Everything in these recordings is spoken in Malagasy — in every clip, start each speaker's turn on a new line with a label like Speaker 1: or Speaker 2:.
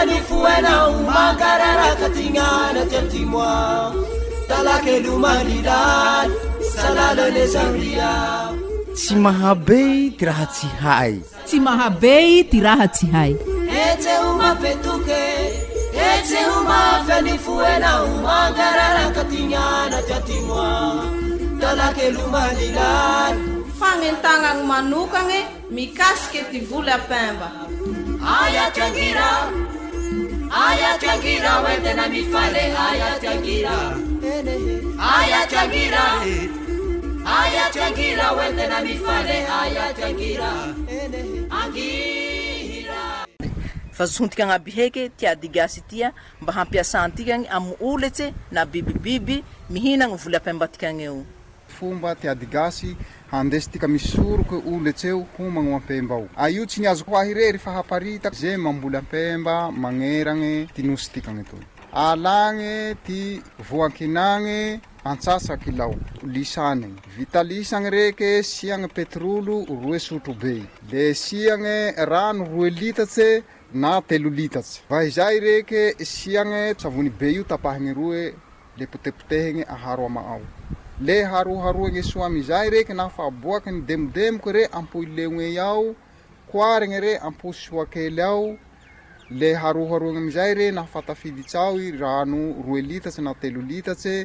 Speaker 1: fanifuena umagarara katingana tiatimwa talake lumanidan salala lezaria
Speaker 2: tsy mahabey ty raha tsy hay
Speaker 3: tsy mahabey ty raha tsy hay
Speaker 1: etse uma fetuke etse uma fanifuena umagarara katingana tiatimwa talake lumanidan
Speaker 4: fagnentagnagny manokagny mikasiky ty vola apemba
Speaker 1: aya tiangira wetena mifale aya tiangira wetena mifale aya tiangira angira
Speaker 5: fazontika agnaby heky tia digasy tia mba hampiasantikagny amy oletse na bibibiby mihinagny vola apembatikagny eo
Speaker 6: fomba ty adigasy handesitika misoroky oletseo homagny ampembao io tsy niazo ko ahirery fa haparita ze mamboly ampemba magneragny ty nosy-tikagny toy alagny ty voankinagny antsasa kilao lisany vita lisagny reke siagny petrolo 2 sotro be le siagny rano 2 litatse na 3 litatse va izay reke siagny savony be io tapahigny 2 le potepotehigny aharo amaao le haroharoagny soa amizay reky na fa aboaky ny demodemoko re ampoilegny ao koarigny re amposoa kely ao le haroharoagny amizay re na fa tafiditsao i rano 2 litatse na 3 litatse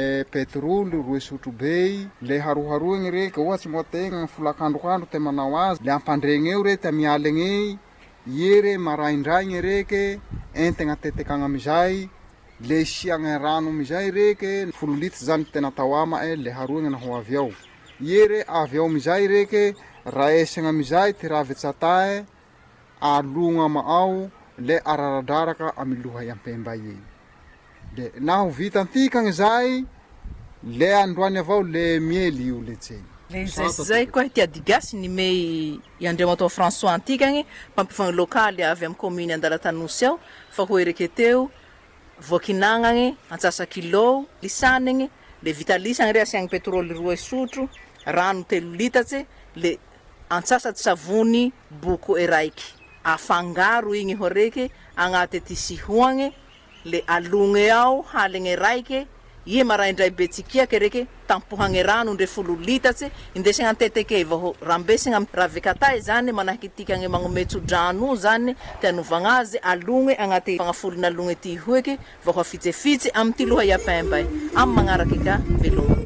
Speaker 6: petrolo 2 sotro be le haroharoagny reky ohatsy moategna folakandrokandro te manao azy le ampandregny eo re te mialegny iere maraindraigny reke entegna tetekagny amizay le siagny rano amizay reke 10 litre zany tena tao ama le haroagny na ho avy ao iere avy ao amizay reke raesagna amizay ty ravetsatae alogna amaao le araradraraka amiloha iampemba ie de na ho vitantikagny zay le androany avao le miely io letseny
Speaker 5: zay koa ty adigasy nimey Andriamatao François antikagny mpampifagny lokaly avy amy commune Andalatanosy ao fa hoe reke teo voakinagny antsasa kilo lisanigny le vita lisagny re asiagny petrôly 2 sotro rano 3 litatse le antsasa ty savony boko eraiky afangaro igny ho reke agnaty ty sihoagny le alogny ao haligny raiky ie maraindray betsikiaky reke tampohagny rano ndre 10 litatse indesagny anteteke vaho rambesagny amy ravekatay zany manahaky tikagny magnometso-drano zany ty anovagna azy alogny agnaty fagnafolony alogny ty hoeky vaho afitsefitsy amy ty loha iapemba amy magnaraky ka velogny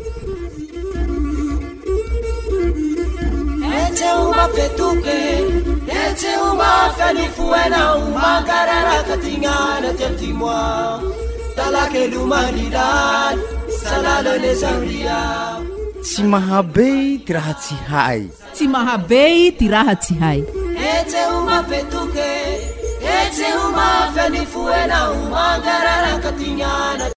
Speaker 1: etse uma fetuke etse uma fanifuena umagarara katingana tiatimwa talake lumanidan salala lezaria
Speaker 2: tsy mahabey ty raha tsy hay
Speaker 3: tsy mahabey ty raha tsy hay
Speaker 1: etse uma fetuke etse uma fanifuena umagarara katingana